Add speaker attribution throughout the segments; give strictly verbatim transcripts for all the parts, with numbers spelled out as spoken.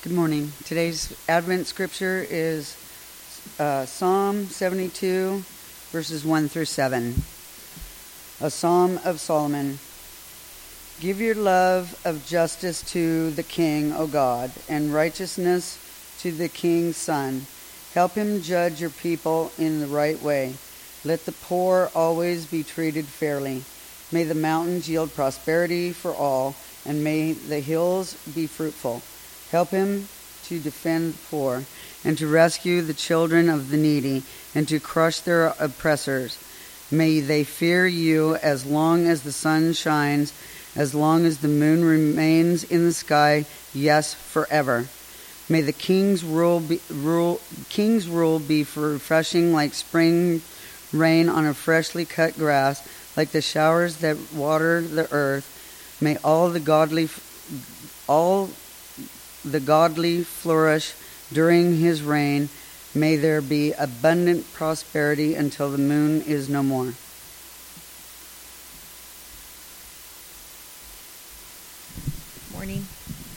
Speaker 1: Good morning. Today's Advent scripture is uh, Psalm seventy-two, verses one through seven. A Psalm of Solomon. Give your love of justice to the king, O God, and righteousness to the king's son. Help him judge your people in the right way. Let the poor always be treated fairly. May the mountains yield prosperity for all, and may the hills be fruitful. Help him to defend the poor, and to rescue the children of the needy, and to crush their oppressors. May they fear you as long as the sun shines, as long as the moon remains in the sky, yes, forever. May the king's rule be, rule, king's rule be for refreshing like spring rain on a freshly cut grass, like the showers that water the earth. May all the godly all the godly flourish during his reign. May there be abundant prosperity until the moon is no more.
Speaker 2: Morning.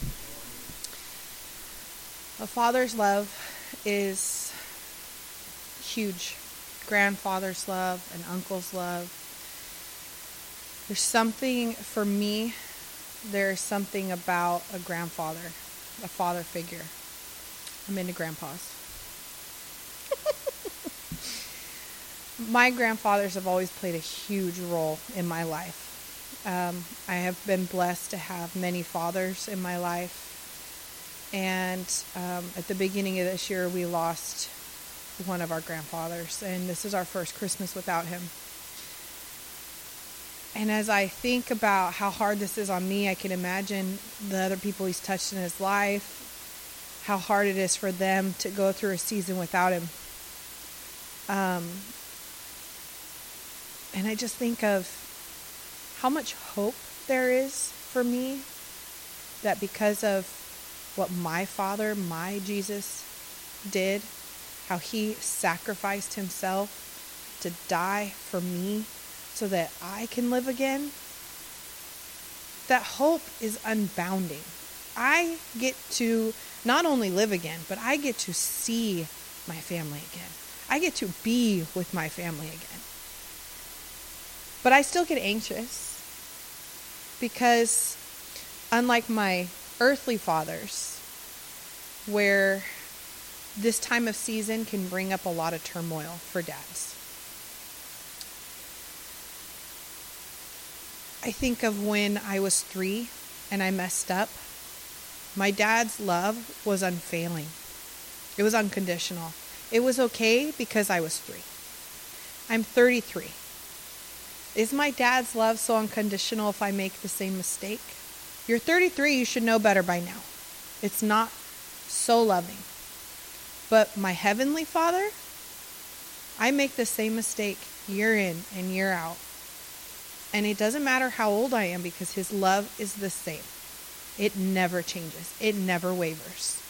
Speaker 2: A father's love is huge. Grandfather's love, an uncle's love. There's something, for me, there's something about a grandfather, a father figure. I'm into grandpas. My grandfathers have always played a huge role in my life. Um, I have been blessed to have many fathers in my life. And um, at the beginning of this year, we lost one of our grandfathers. And this is our first Christmas without him. And as I think about how hard this is on me, I can imagine the other people he's touched in his life, how hard it is for them to go through a season without him. Um, and I just think of how much hope there is for me, that because of what my Father, my Jesus, did, how he sacrificed himself to die for me, so that I can live again, that hope is unbounding. I get to not only live again, but I get to see my family again. I get to be with my family again. But I still get anxious because, unlike my earthly fathers, where this time of season can bring up a lot of turmoil for dads, I think of when I was three and I messed up. My dad's love was unfailing. It was unconditional. It was okay because I was three. I'm thirty-three. Is my dad's love so unconditional if I make the same mistake? You're thirty-three, you should know better by now. It's not so loving. But my heavenly Father, I make the same mistake year in and year out. And it doesn't matter how old I am, because his love is the same. It never changes. It never wavers.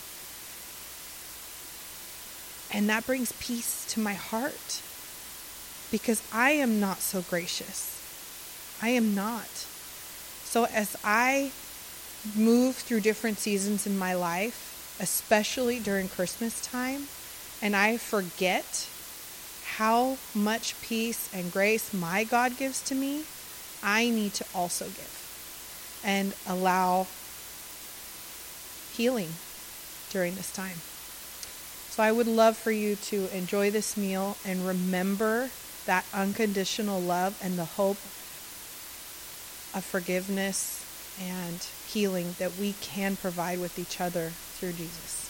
Speaker 2: And that brings peace to my heart, because I am not so gracious. I am not. So as I move through different seasons in my life, especially during Christmas time, and I forget how much peace and grace my God gives to me, I need to also give and allow healing during this time. So I would love for you to enjoy this meal and remember that unconditional love and the hope of forgiveness and healing that we can provide with each other through Jesus.